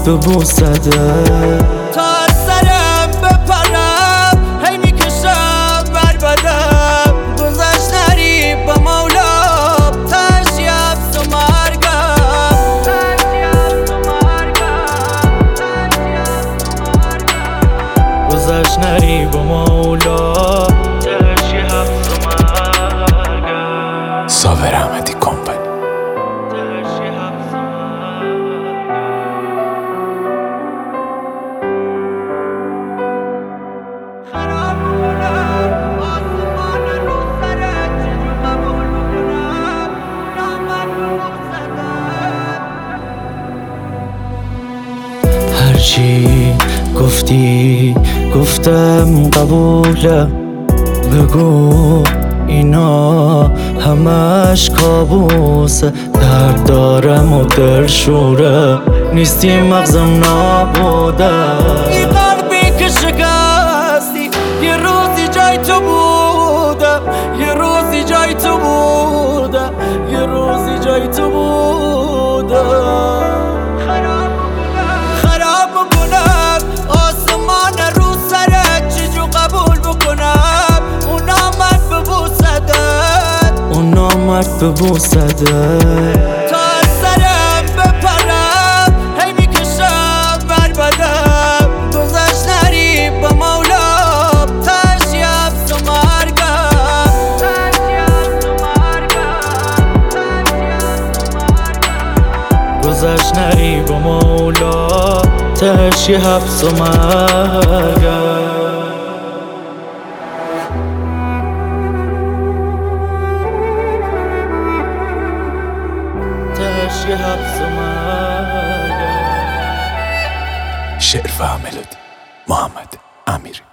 ببوسده تا از سرم بپرم هی میکشم بر بدم گذشت نری با مولا تشی حبس و مرگم گذشت نری با مولا تشی حبس و مرگم صابر احمدی کمپانی. هرچی گفتی گفتم قبوله بگو اینا همش کابوسه درد دارم و دلشوره نیستی مغزم نابوده این قلبی که شکستی یه روزی جای تو بودم یه روزی جای تو بودم یه روزی جای تو بودم خراب بکنم آسمان رو سرت چجور قبول بکنم اون آمد ببوسدت اون آمد ببوسده تا از سرم بپرم هی میکشم بر بدم گذشت نری با مولا تشی حبس و مرگم گذشت نری با مولا تشی حبس و مرگم تشی حبس و مرگم. شعر و ملودی محمد امیری.